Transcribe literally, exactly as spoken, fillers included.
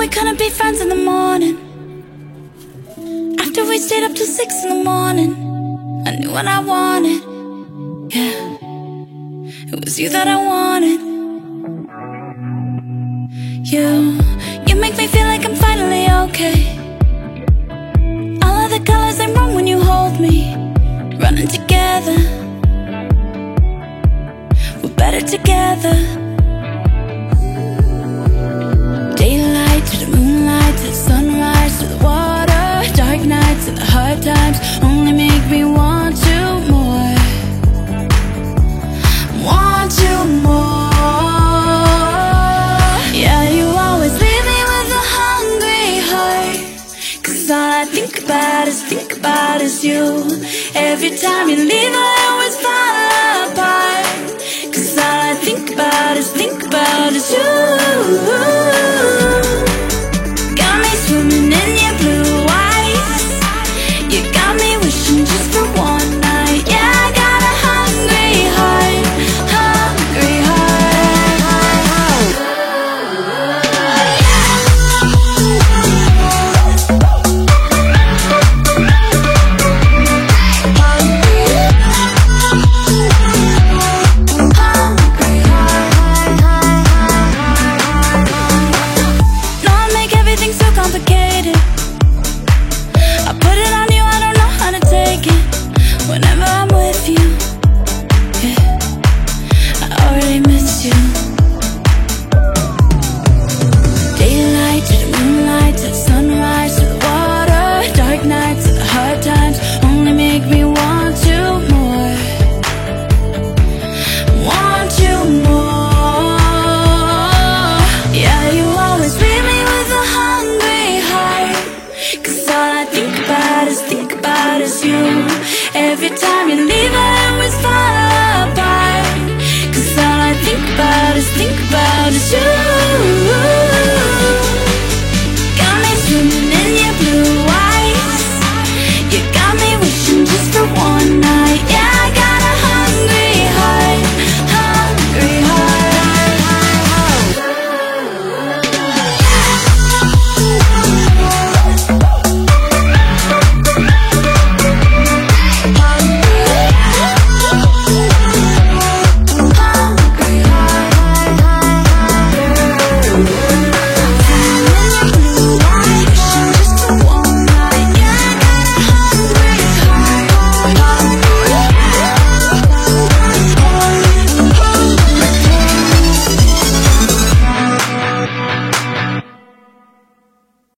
we couldn't be friends in the morning. After we stayed up till six in the morning, I knew what I wanted. Yeah, it was you that I wanted. You, you make me feel like I'm finally okay. All of the colors ain't wrong when you hold me. Running together, we're better together. Daylight to the moonlight, to the sunrise, to the water. Dark nights and the hard times only make me want you more. Want you more. Yeah, you always leave me with a hungry heart. Cause all I think about is, think about is you. Every time you leave I always fall apart. Cause all I think about is, think about is you. Got me swimming in your blue eyes. You got me wishing just for one night. Yeah, I got a hungry heart, hungry whenever I'm with you, yeah, I already miss you. Daylight to the moonlight, to the sunrise, to the water. Dark nights to the hard times only make me want you more. Want you more. Yeah, you always leave me with a hungry heart. Cause all I think about is, think about is you. Every time you leave I always fall apart. Cause all I think about is, think about is you. Got me swimming in your blue eyes. You got me wishing just for one night.